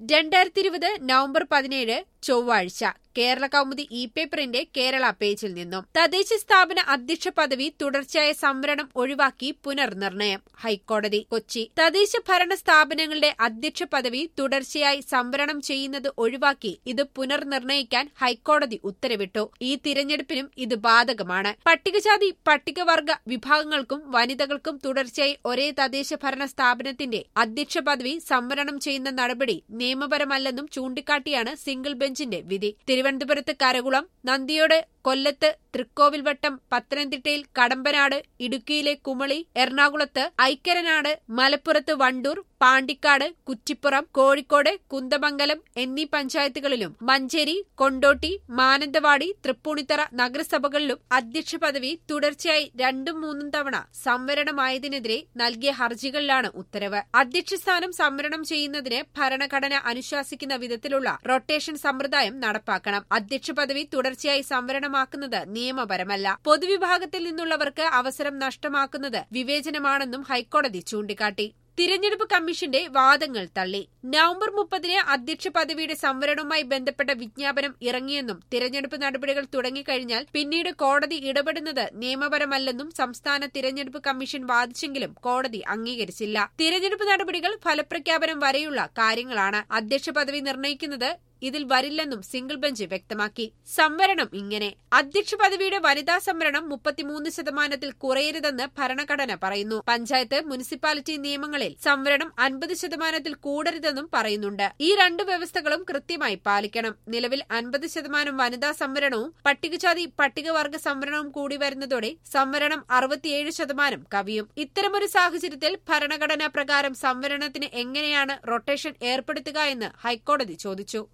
2020 November 17 ചൊവ്വാഴ്ച കേരള കൗമുദി ഇ-പേപ്പറിന്റെ കേരള പേജിൽ നിന്നും തദ്ദേശ സ്ഥാപന അധ്യക്ഷ പദവി തുടർച്ചയായ സംവരണം ഒഴിവാക്കി പുനർനിർണയം ഹൈക്കോടതി കൊച്ചി തദ്ദേശ ഭരണ സ്ഥാപനങ്ങളുടെ അധ്യക്ഷ പദവി തുടർച്ചയായി സംവരണം ചെയ്യുന്നത് ഒഴിവാക്കി ഇത് പുനർനിർണയിക്കാൻ ഹൈക്കോടതി ഉത്തരവിട്ടു. ഈ തിരഞ്ഞെടുപ്പിനും ഇത് ബാധകമാണ്. പട്ടികജാതി പട്ടികവർഗ വിഭാഗങ്ങൾക്കും വനിതകൾക്കും തുടർച്ചയായി ഒരേ തദ്ദേശ ഭരണ സ്ഥാപനത്തിന്റെ അധ്യക്ഷ പദവി സംവരണം ചെയ്യുന്ന നടപടി നിയമപരമല്ലെന്നും ചൂണ്ടിക്കാട്ടിയാണ് സിംഗിൾ ബെഞ്ചിന്റെ വിധി. തിരുവനന്തപുരത്ത് കരകുളം, നന്ദിയോട്, കൊല്ലത്ത് തൃക്കോവിൽവട്ടം, പത്തനംതിട്ടയിൽ കടമ്പനാട്, ഇടുക്കിയിലെ കുമളി, എറണാകുളത്ത് ഐക്കരനാട്, മലപ്പുറത്ത് വണ്ടൂർ, പാണ്ടിക്കാട്, കുറ്റിപ്പുറം, കോഴിക്കോട്, കുന്ദമംഗലം എന്നീ പഞ്ചായത്തുകളിലും മഞ്ചേരി, കൊണ്ടോട്ടി, മാനന്തവാടി, തൃപ്പൂണിത്തറ നഗരസഭകളിലും അധ്യക്ഷ പദവി തുടർച്ചയായി 2-3 തവണ സംവരണമായതിനെതിരെ നൽകിയ ഹർജികളിലാണ് ഉത്തരവ്. അധ്യക്ഷ സ്ഥാനം സംവരണം ചെയ്യുന്നതിന് ഭരണഘടന അനുശാസിക്കുന്ന വിധത്തിലുള്ള റൊട്ടേഷൻ സമ്പ്രദായം നടപ്പാക്കണം. അധ്യക്ഷ പദവി തുടർച്ചയായി സംവരണമാക്കുന്നത് നിയമപരമല്ല. പൊതുവിഭാഗത്തിൽ നിന്നുള്ളവർക്ക് അവസരം നഷ്ടമാക്കുന്നത് വിവേചനമാണെന്നും ഹൈക്കോടതി ചൂണ്ടിക്കാട്ടി. തിരഞ്ഞെടുപ്പ് കമ്മീഷന്റെ വാദങ്ങൾ തള്ളി. നവംബർ 30 അധ്യക്ഷ പദവിയുടെ സംവരണവുമായി ബന്ധപ്പെട്ട വിജ്ഞാപനം ഇറങ്ങിയെന്നും തിരഞ്ഞെടുപ്പ് നടപടികൾ തുടങ്ങിക്കഴിഞ്ഞാൽ പിന്നീട് കോടതി ഇടപെടുന്നത് നിയമപരമല്ലെന്നും സംസ്ഥാന തിരഞ്ഞെടുപ്പ് കമ്മീഷൻ വാദിച്ചെങ്കിലും കോടതി അംഗീകരിച്ചില്ല. തിരഞ്ഞെടുപ്പ് നടപടികൾ ഫലപ്രഖ്യാപനം വരെയുള്ള കാര്യങ്ങളാണ്. അധ്യക്ഷ പദവി നിർണ്ണയിക്കുന്നത് ഇതിൽ വരില്ലെന്നും സിംഗിൾ ബെഞ്ച് വ്യക്തമാക്കി. സംവരണം ഇങ്ങനെ: അധ്യക്ഷ പദവിയുടെ വനിതാ സംവരണം 33% കുറയരുതെന്ന് ഭരണഘടന പറയുന്നു. പഞ്ചായത്ത്, മുനിസിപ്പാലിറ്റി നിയമങ്ങളിൽ സംവരണം 50% കൂടരുതെന്നും പറയുന്നുണ്ട്. ഈ രണ്ട് വ്യവസ്ഥകളും കൃത്യമായി പാലിക്കണം. നിലവിൽ 50% വനിതാ സംവരണവും പട്ടികജാതി പട്ടികവർഗ സംവരണവും കൂടി വരുന്നതോടെ സംവരണം 67% കവിയും. ഇത്തരമൊരു സാഹചര്യത്തിൽ ഭരണഘടനാ പ്രകാരം സംവരണത്തിന് എങ്ങനെയാണ് റൊട്ടേഷൻ ഏർപ്പെടുത്തുക എന്ന് ഹൈക്കോടതി ചോദിച്ചു.